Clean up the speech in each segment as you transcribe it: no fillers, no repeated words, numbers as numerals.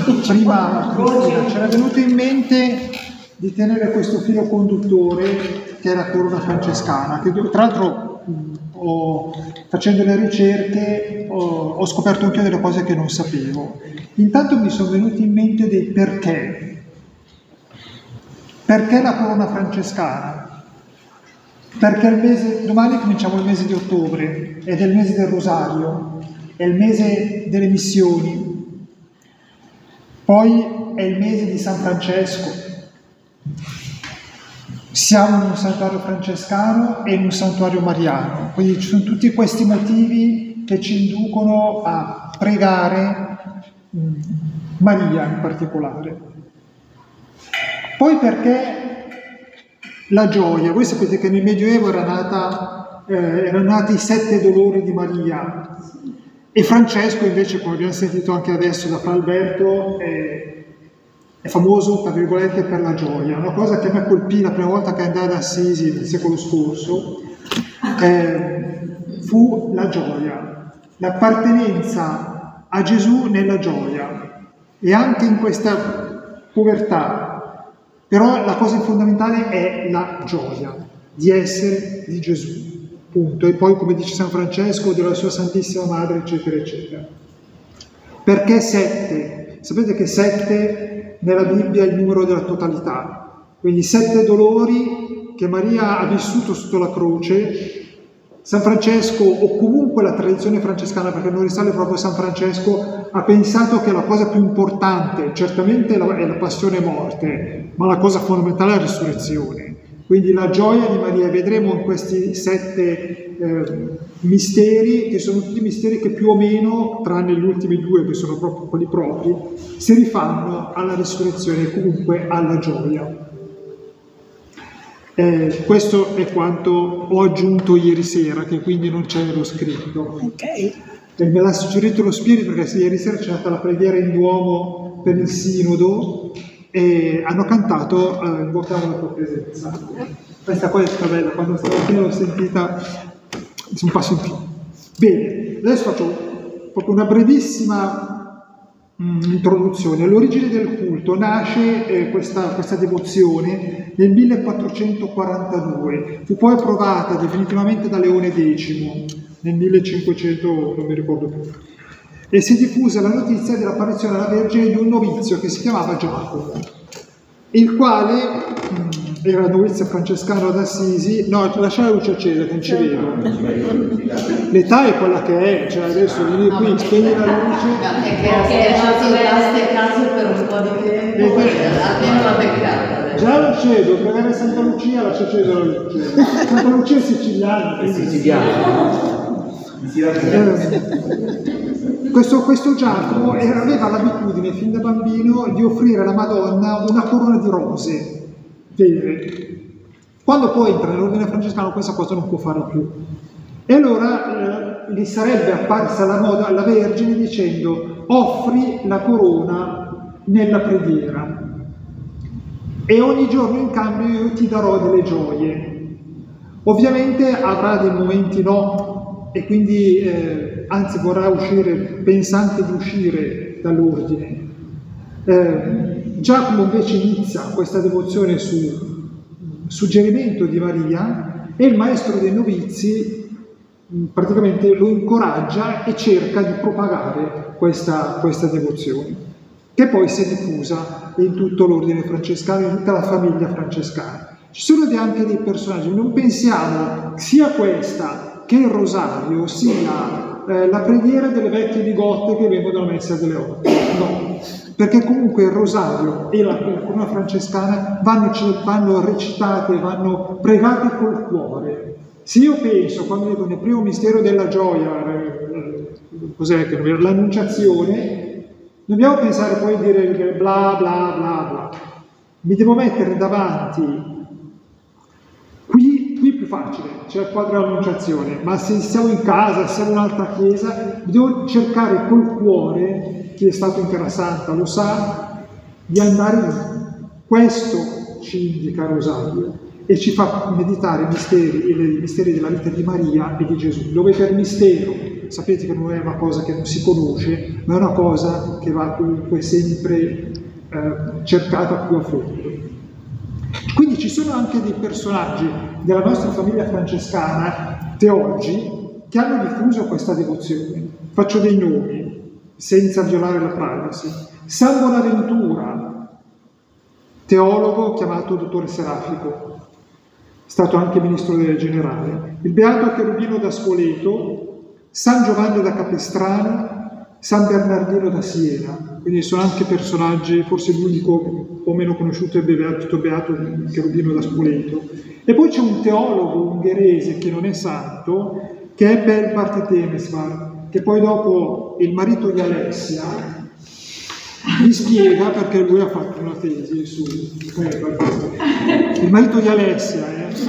prima Cristina, c'era venuto in mente di tenere questo filo conduttore che è la corona francescana, che tra l'altro facendo le ricerche ho scoperto anche delle cose che non sapevo. Intanto mi sono venuti in mente dei perché. Perché la corona francescana? Perché domani cominciamo il mese di ottobre, ed è il mese del rosario, è il mese delle missioni, poi è il mese di San Francesco. Siamo in un santuario francescano e in un santuario mariano, quindi ci sono tutti questi motivi che ci inducono a pregare Maria in particolare. Poi perché la gioia? Voi sapete che nel Medioevo erano nati i 7 dolori di Maria, e Francesco invece, come abbiamo sentito anche adesso da Fra Alberto, è famoso, tra virgolette, per la gioia. Una cosa che a me colpì la prima volta che andai ad Assisi nel secolo scorso fu la gioia, l'appartenenza a Gesù nella gioia e anche in questa povertà. Però la cosa fondamentale è la gioia di essere di Gesù, punto. E poi, come dice San Francesco, della sua Santissima Madre, eccetera, eccetera. Perché 7? Sapete che 7 nella Bibbia è il numero della totalità, quindi 7 dolori che Maria ha vissuto sotto la croce. San Francesco, o comunque la tradizione francescana, perché non risale proprio a San Francesco, ha pensato che la cosa più importante certamente è la passione e morte, ma la cosa fondamentale è la risurrezione. Quindi la gioia di Maria, vedremo in questi 7 misteri, che sono tutti misteri che più o meno, tranne gli ultimi 2 che sono proprio quelli propri, si rifanno alla risurrezione e comunque alla gioia. Questo è quanto ho aggiunto ieri sera, che quindi non c'ero scritto. Ok. Me l'ha suggerito lo Spirito, perché ieri sera c'è stata la preghiera in Duomo per il Sinodo e hanno cantato Invochiamo la tua presenza. Questa cosa è stata bella, quando stamattina l'ho sentita un passo in più. Bene, adesso faccio proprio una brevissima introduzione. All'origine del culto nasce questa devozione nel 1442, fu poi approvata definitivamente da Leone X nel 1500, non mi ricordo più, e si diffuse la notizia dell'apparizione alla Vergine di un novizio che si chiamava Giacomo, il quale era novizio francescano ad Assisi. No, lascia la luce accesa che non ci vedo. L'età è quella che è, cioè adesso vieni qui, spegni la luce. Perché è stato nelle case per un po' di tempo, almeno la beccata. Già lo cedo, pregare Santa Lucia, lascia accesa la luce. Santa Lucia è siciliana. È siciliana. Questo Giacomo aveva l'abitudine fin da bambino di offrire alla Madonna una corona di rose vere. Quando poi entra nell'ordine francescano questa cosa non può farla più. E allora gli sarebbe apparsa alla Vergine dicendo: offri la corona nella preghiera e ogni giorno in cambio io ti darò delle gioie. Ovviamente avrà dei momenti no, e quindi anzi vorrà uscire, pensante di uscire dall'ordine. Giacomo invece inizia questa devozione su suggerimento di Maria, e il maestro dei novizi praticamente lo incoraggia e cerca di propagare questa devozione, che poi si è diffusa in tutto l'ordine francescano, in tutta la famiglia francescana. Ci sono anche dei personaggi, non pensiamo sia questa che il rosario sia la preghiera delle vecchie bigotte che vengono dalla messa delle 8, no, perché comunque il rosario e la corona francescana vanno recitate, vanno pregate col cuore. Se io penso, quando dico nel primo mistero della gioia, cos'è che l'annunciazione, dobbiamo pensare poi a dire bla bla bla bla. Mi devo mettere davanti. Qui è più facile, c'è il quadro dell'annunciazione, ma se siamo in casa, se siamo in un'altra chiesa, devo cercare col cuore, chi è stato in Terra Santa lo sa, di andare lì. Questo ci indica il rosario e ci fa meditare i misteri della vita di Maria e di Gesù, dove per mistero sapete che non è una cosa che non si conosce, ma è una cosa che va comunque sempre cercata più a fondo. Quindi ci sono anche dei personaggi della nostra famiglia francescana, teologi, che hanno diffuso questa devozione. Faccio dei nomi, senza violare la privacy. San Bonaventura, teologo chiamato dottore serafico, stato anche ministro generale. Il beato Cherubino da Spoleto, San Giovanni da Capestrano, San Bernardino da Siena. Quindi sono anche personaggi, forse l'unico un po' meno conosciuto è il beato Cherubino da Spoleto. E poi c'è un teologo ungherese che non è santo, che è Belbart Temesvar, che poi dopo il marito di Alessia mi spiega perché lui ha fatto una tesi su il marito di Alessia.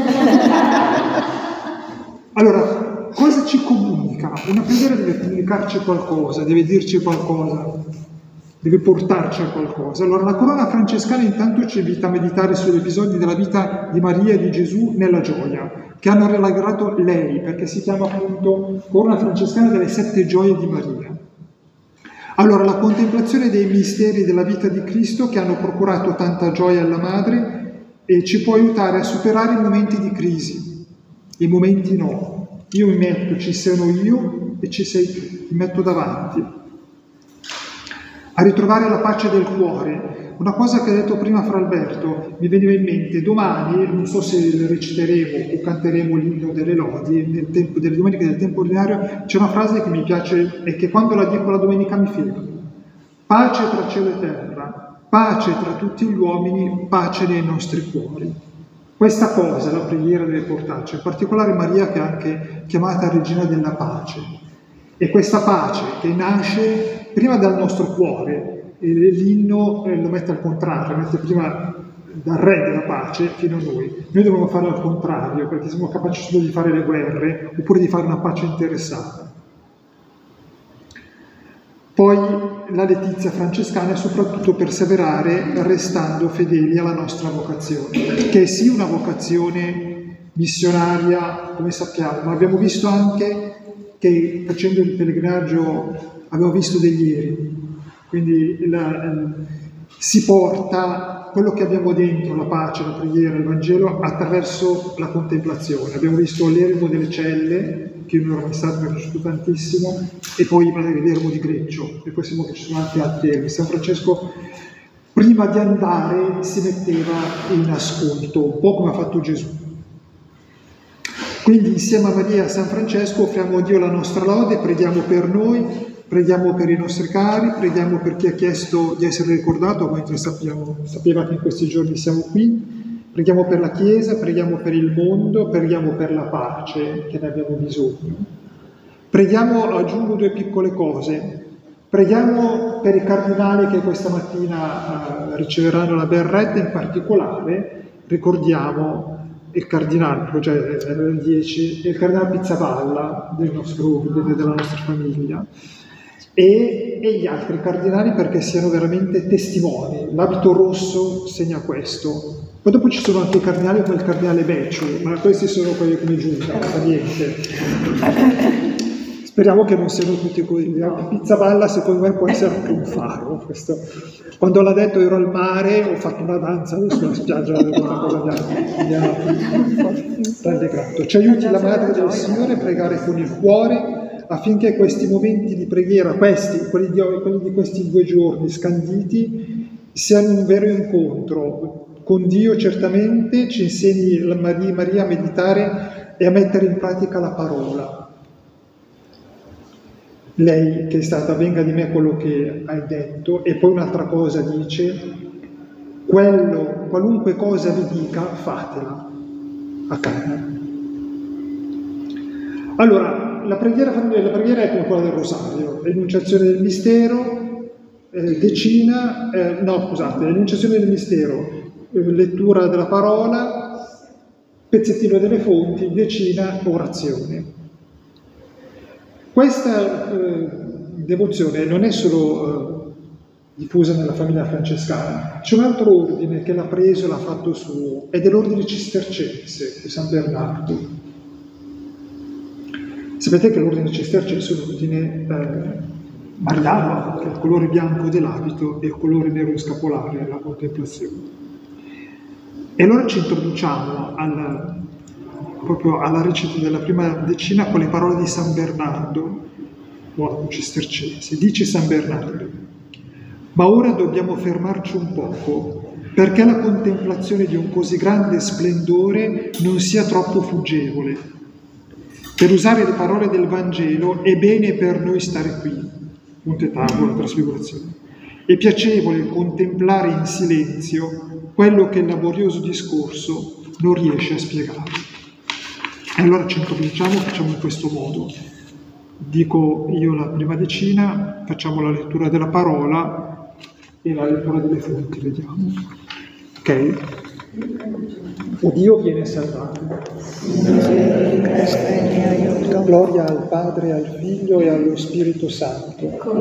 Allora, cosa ci comunica? Una preghiera deve comunicarci qualcosa, deve dirci qualcosa, deve portarci a qualcosa. Allora, la corona francescana intanto ci invita a meditare sugli episodi della vita di Maria e di Gesù nella gioia, che hanno rallegrato lei, perché si chiama appunto corona francescana delle 7 gioie di Maria. Allora, la contemplazione dei misteri della vita di Cristo che hanno procurato tanta gioia alla Madre e ci può aiutare a superare i momenti di crisi, i momenti no. Io mi metto, ci sono io e ci sei tu, mi metto davanti. A ritrovare la pace del cuore. Una cosa che ha detto prima Fra Alberto mi veniva in mente: domani, non so se reciteremo o canteremo l'inno delle lodi, nel tempo delle domeniche del tempo ordinario, c'è una frase che mi piace e che quando la dico la domenica mi fermo. Pace tra cielo e terra, pace tra tutti gli uomini, pace nei nostri cuori. Questa cosa la preghiera deve portarci, in particolare Maria che è anche chiamata Regina della Pace. E questa pace che nasce prima dal nostro cuore, e l'inno lo mette al contrario, mette prima dal re della pace fino a noi. Noi dobbiamo fare al contrario, perché siamo capaci solo di fare le guerre, oppure di fare una pace interessata. Poi la letizia francescana è soprattutto perseverare restando fedeli alla nostra vocazione, che è sì una vocazione missionaria, come sappiamo, ma abbiamo visto anche che facendo il pellegrinaggio abbiamo visto degli ieri, quindi si porta quello che abbiamo dentro, la pace, la preghiera, il Vangelo, attraverso la contemplazione. Abbiamo visto l'eremo delle celle, che io non ero mai stato, mi è piaciuto tantissimo, e poi l'eremo di Greccio, e poi sappiamo che ci sono anche altri eremi. San Francesco, prima di andare, si metteva in ascolto, un po' come ha fatto Gesù. Quindi insieme a Maria e a San Francesco offriamo a Dio la nostra lode, preghiamo per noi, preghiamo per i nostri cari, preghiamo per chi ha chiesto di essere ricordato, mentre sapeva che in questi giorni siamo qui, preghiamo per la Chiesa, preghiamo per il mondo, preghiamo per la pace che ne abbiamo bisogno. Preghiamo, aggiungo 2 piccole cose, preghiamo per i cardinali che questa mattina riceveranno la berretta, in particolare ricordiamo il cardinale, cioè era il 10, il cardinale Pizzaballa del nostro ordine, della nostra famiglia, e gli altri cardinali perché siano veramente testimoni. L'abito rosso segna questo. Poi dopo ci sono anche i cardinali come il cardinale Becciu, ma questi sono quelli come Giunta, non fa niente. Speriamo che non siano tutti così. Pizzaballa secondo me può essere anche un faro. Questo. Quando l'ha detto ero al mare, ho fatto una danza sulla spiaggia, una cosa mi ha rallegrato. Ci aiuti la Madre del Signore a pregare con il cuore affinché questi momenti di preghiera, quelli di questi 2 giorni scanditi, siano un vero incontro con Dio. Certamente ci insegni Maria a meditare e a mettere in pratica la parola. Lei che è stata: venga di me quello che hai detto, e poi un'altra cosa dice: qualunque cosa vi dica, fatela, accada. Allora, la preghiera è come quella del rosario, l'enunciazione del mistero, l'enunciazione del mistero, lettura della parola, pezzettino delle fonti, decina, orazione. Questa devozione non è solo diffusa nella famiglia francescana, c'è un altro ordine che l'ha preso e l'ha fatto suo, ed è l'ordine cistercense di San Bernardo. Sapete che l'ordine cistercense è un ordine mariano, che è il colore bianco dell'abito e il colore nero scapolare, la contemplazione. E allora ci introduciamo proprio alla recita della prima decina con le parole di San Bernardo, monaco cistercense. Dice San Bernardo: ma ora dobbiamo fermarci un poco, perché la contemplazione di un così grande splendore non sia troppo fuggevole. Per usare le parole del Vangelo, è bene per noi stare qui, punte tavola, trasfigurazione. È piacevole contemplare in silenzio quello che il laborioso discorso non riesce a spiegare. E allora ci incominciamo, facciamo in questo modo. Dico io la prima decina, facciamo la lettura della parola e la lettura delle fonti, vediamo. Ok? O Dio viene salvato. Gloria al Padre, al Figlio e allo Spirito Santo.